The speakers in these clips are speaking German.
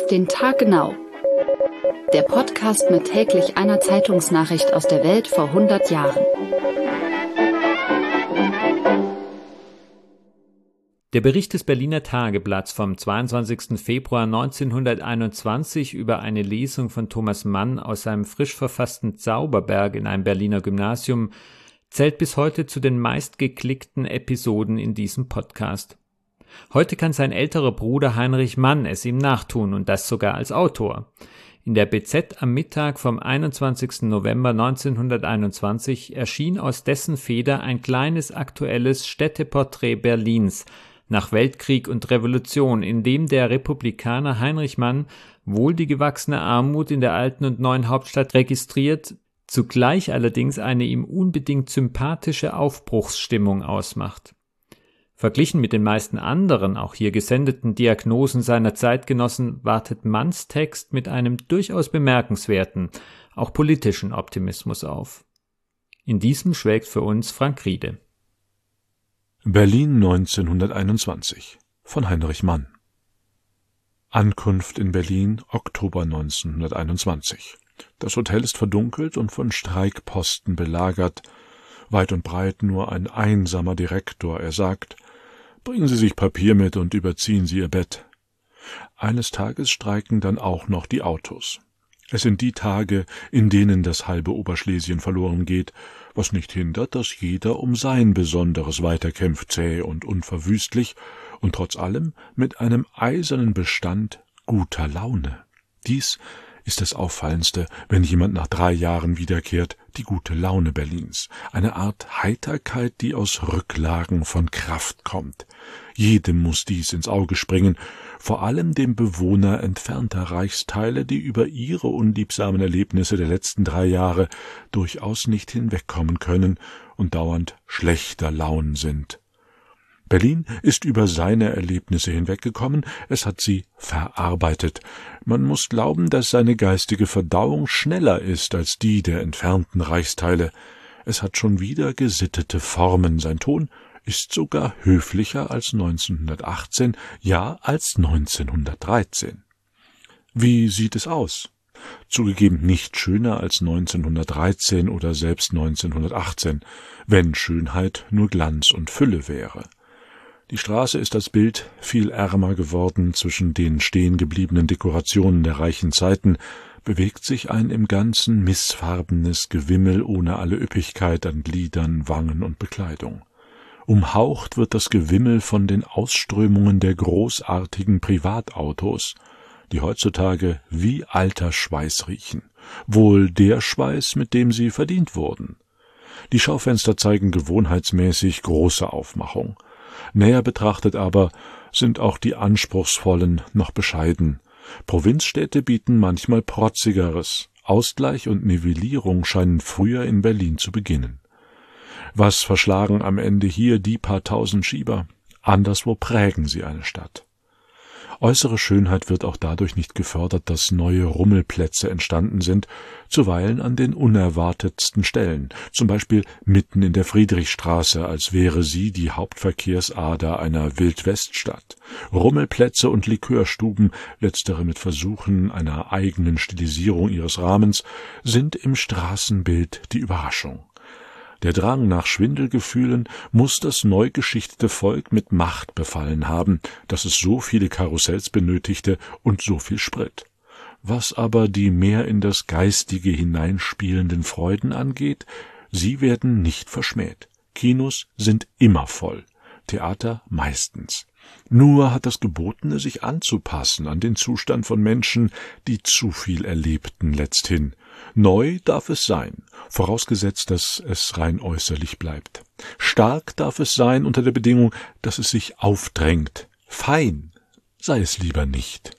Auf den Tag genau. Der Podcast mit täglich einer Zeitungsnachricht aus der Welt vor 100 Jahren. Der Bericht des Berliner Tageblatts vom 22. Februar 1921 über eine Lesung von Thomas Mann aus seinem frisch verfassten Zauberberg in einem Berliner Gymnasium zählt bis heute zu den meistgeklickten Episoden in diesem Podcast. Heute kann sein älterer Bruder Heinrich Mann es ihm nachtun und das sogar als Autor. In der BZ am Mittag vom 21. November 1921 erschien aus dessen Feder ein kleines aktuelles Städteporträt Berlins nach Weltkrieg und Revolution, in dem der Republikaner Heinrich Mann wohl die gewachsene Armut in der alten und neuen Hauptstadt registriert, zugleich allerdings eine ihm unbedingt sympathische Aufbruchsstimmung ausmacht. Verglichen mit den meisten anderen, auch hier gesendeten Diagnosen seiner Zeitgenossen, wartet Manns Text mit einem durchaus bemerkenswerten, auch politischen Optimismus auf. In diesem schwelgt für uns Frank Riede. Berlin 1921 von Heinrich Mann. Ankunft in Berlin, Oktober 1921. Das Hotel ist verdunkelt und von Streikposten belagert. Weit und breit nur ein einsamer Direktor. Er sagt: Bringen Sie sich Papier mit und überziehen Sie Ihr Bett. Eines Tages streiken dann auch noch die Autos. Es sind die Tage, in denen das halbe Oberschlesien verloren geht, was nicht hindert, dass jeder um sein Besonderes weiterkämpft, zäh und unverwüstlich und trotz allem mit einem eisernen Bestand guter Laune. Dies ist das Auffallendste, wenn jemand nach 3 Jahren wiederkehrt, die gute Laune Berlins, eine Art Heiterkeit, die aus Rücklagen von Kraft kommt. Jedem muss dies ins Auge springen, vor allem dem Bewohner entfernter Reichsteile, die über ihre unliebsamen Erlebnisse der letzten 3 Jahre durchaus nicht hinwegkommen können und dauernd schlechter Launen sind. Berlin ist über seine Erlebnisse hinweggekommen, es hat sie verarbeitet. Man muss glauben, dass seine geistige Verdauung schneller ist als die der entfernten Reichsteile. Es hat schon wieder gesittete Formen, sein Ton ist sogar höflicher als 1918, ja als 1913. Wie sieht es aus? Zugegeben nicht schöner als 1913 oder selbst 1918, wenn Schönheit nur Glanz und Fülle wäre. Die Straße ist als Bild viel ärmer geworden, zwischen den stehengebliebenen Dekorationen der reichen Zeiten bewegt sich ein im Ganzen missfarbenes Gewimmel ohne alle Üppigkeit an Gliedern, Wangen und Bekleidung. Umhaucht wird das Gewimmel von den Ausströmungen der großartigen Privatautos, die heutzutage wie alter Schweiß riechen, wohl der Schweiß, mit dem sie verdient wurden. Die Schaufenster zeigen gewohnheitsmäßig große Aufmachung. Näher betrachtet aber sind auch die Anspruchsvollen noch bescheiden. Provinzstädte bieten manchmal Protzigeres. Ausgleich und Nivellierung scheinen früher in Berlin zu beginnen. Was verschlagen am Ende hier die paar tausend Schieber? Anderswo prägen sie eine Stadt. Äußere Schönheit wird auch dadurch nicht gefördert, dass neue Rummelplätze entstanden sind, zuweilen an den unerwartetsten Stellen, zum Beispiel mitten in der Friedrichstraße, als wäre sie die Hauptverkehrsader einer Wildweststadt. Rummelplätze und Likörstuben, letztere mit Versuchen einer eigenen Stilisierung ihres Rahmens, sind im Straßenbild die Überraschung. Der Drang nach Schwindelgefühlen muss das neu geschichtete Volk mit Macht befallen haben, dass es so viele Karussells benötigte und so viel Sprit. Was aber die mehr in das Geistige hineinspielenden Freuden angeht, sie werden nicht verschmäht. Kinos sind immer voll, Theater meistens. Nur hat das Gebotene sich anzupassen an den Zustand von Menschen, die zu viel erlebten letzthin. Neu darf es sein, vorausgesetzt, dass es rein äußerlich bleibt. Stark darf es sein unter der Bedingung, dass es sich aufdrängt. Fein sei es lieber nicht.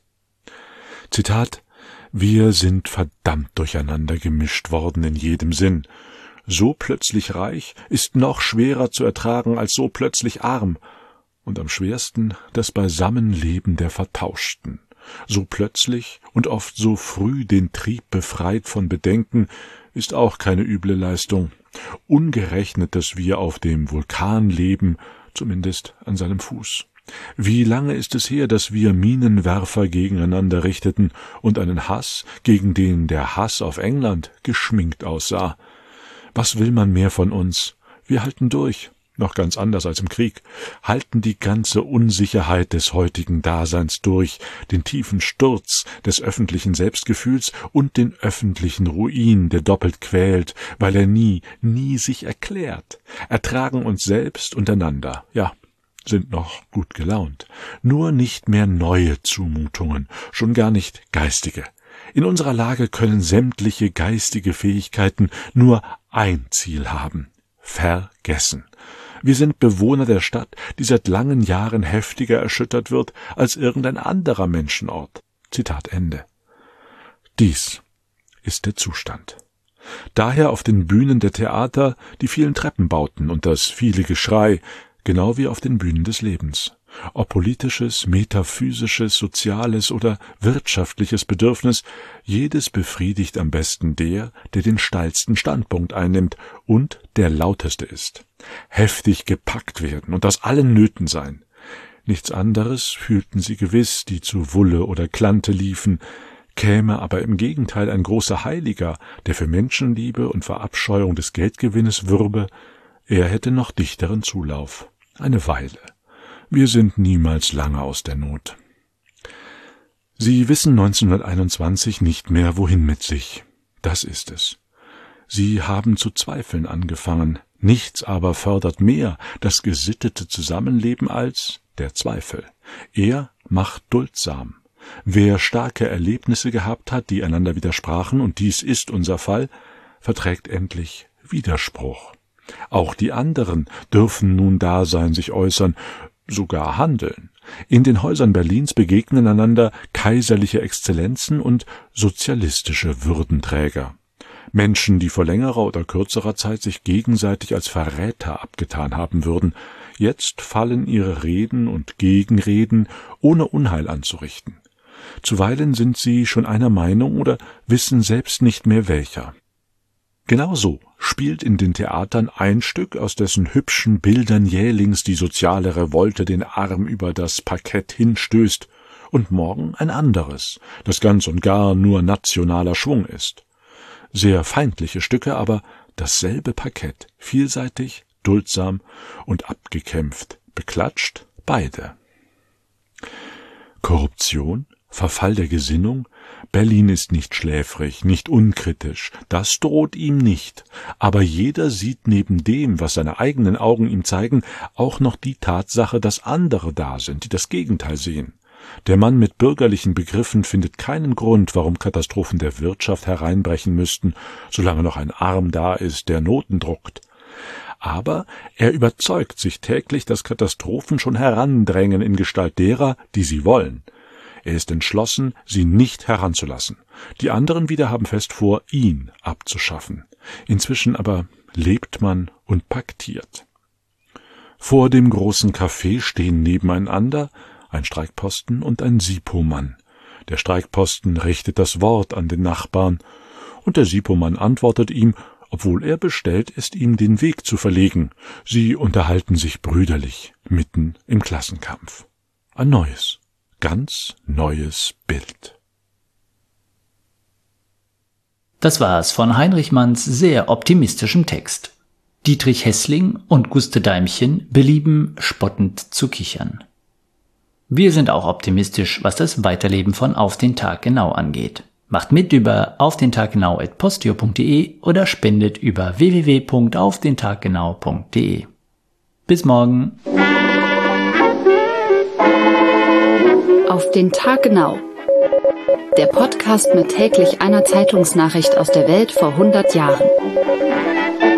Zitat: Wir sind verdammt durcheinander gemischt worden in jedem Sinn. So plötzlich reich ist noch schwerer zu ertragen als so plötzlich arm. Und am schwersten das Beisammenleben der Vertauschten. So plötzlich und oft so früh den Trieb befreit von Bedenken, ist auch keine üble Leistung. Ungerechnet, dass wir auf dem Vulkan leben, zumindest an seinem Fuß. Wie lange ist es her, dass wir Minenwerfer gegeneinander richteten und einen Hass, gegen den der Hass auf England geschminkt aussah? Was will man mehr von uns? Wir halten durch, noch ganz anders als im Krieg, halten die ganze Unsicherheit des heutigen Daseins durch, den tiefen Sturz des öffentlichen Selbstgefühls und den öffentlichen Ruin, der doppelt quält, weil er nie sich erklärt, ertragen uns selbst untereinander, ja, sind noch gut gelaunt, nur nicht mehr neue Zumutungen, schon gar nicht geistige. In unserer Lage können sämtliche geistige Fähigkeiten nur ein Ziel haben: vergessen. Wir sind Bewohner der Stadt, die seit langen Jahren heftiger erschüttert wird als irgendein anderer Menschenort. Zitat Ende. Dies ist der Zustand. Daher auf den Bühnen der Theater die vielen Treppenbauten und das viele Geschrei, genau wie auf den Bühnen des Lebens. Ob politisches, metaphysisches, soziales oder wirtschaftliches Bedürfnis, jedes befriedigt am besten der den steilsten Standpunkt einnimmt und der lauteste ist. Heftig gepackt werden und aus allen Nöten sein. Nichts anderes fühlten sie gewiss, die zu Wulle oder Klante liefen, käme aber im Gegenteil ein großer Heiliger, der für Menschenliebe und Verabscheuung des Geldgewinnes würbe, er hätte noch dichteren Zulauf. Eine Weile. Wir sind niemals lange aus der Not. Sie wissen 1921 nicht mehr, wohin mit sich. Das ist es. Sie haben zu zweifeln angefangen. Nichts aber fördert mehr das gesittete Zusammenleben als der Zweifel. Er macht duldsam. Wer starke Erlebnisse gehabt hat, die einander widersprachen, und dies ist unser Fall, verträgt endlich Widerspruch. Auch die anderen dürfen nun da sein, sich äußern, sogar handeln. In den Häusern Berlins begegnen einander kaiserliche Exzellenzen und sozialistische Würdenträger. Menschen, die vor längerer oder kürzerer Zeit sich gegenseitig als Verräter abgetan haben würden. Jetzt fallen ihre Reden und Gegenreden, ohne Unheil anzurichten. Zuweilen sind sie schon einer Meinung oder wissen selbst nicht mehr welcher. Genauso spielt in den Theatern ein Stück, aus dessen hübschen Bildern jählings die soziale Revolte den Arm über das Parkett hinstößt, und morgen ein anderes, das ganz und gar nur nationaler Schwung ist. Sehr feindliche Stücke, aber dasselbe Parkett, vielseitig, duldsam und abgekämpft, beklatscht beide. Korruption, Verfall der Gesinnung, Berlin ist nicht schläfrig, nicht unkritisch, das droht ihm nicht, aber jeder sieht neben dem, was seine eigenen Augen ihm zeigen, auch noch die Tatsache, dass andere da sind, die das Gegenteil sehen. Der Mann mit bürgerlichen Begriffen findet keinen Grund, warum Katastrophen der Wirtschaft hereinbrechen müssten, solange noch ein Arm da ist, der Noten druckt. Aber er überzeugt sich täglich, dass Katastrophen schon herandrängen in Gestalt derer, die sie wollen. Er ist entschlossen, sie nicht heranzulassen. Die anderen wieder haben fest vor, ihn abzuschaffen. Inzwischen aber lebt man und paktiert. Vor dem großen Café stehen nebeneinander ein Streikposten und ein Sipo-Mann. Der Streikposten richtet das Wort an den Nachbarn, und der Sipo-Mann antwortet ihm, obwohl er bestellt ist, ihm den Weg zu verlegen. Sie unterhalten sich brüderlich, mitten im Klassenkampf. Ein neues, ganz neues Bild. Das war's von Heinrich Manns sehr optimistischem Text. Dietrich Hässling und Guste Deimchen belieben, spottend zu kichern. Wir sind auch optimistisch, was das Weiterleben von Auf den Tag genau angeht. Macht mit über aufdentaggenau@posteo.de oder spendet über www.aufdentaggenau.de. Bis morgen. Auf den Tag genau. Der Podcast mit täglich einer Zeitungsnachricht aus der Welt vor 100 Jahren.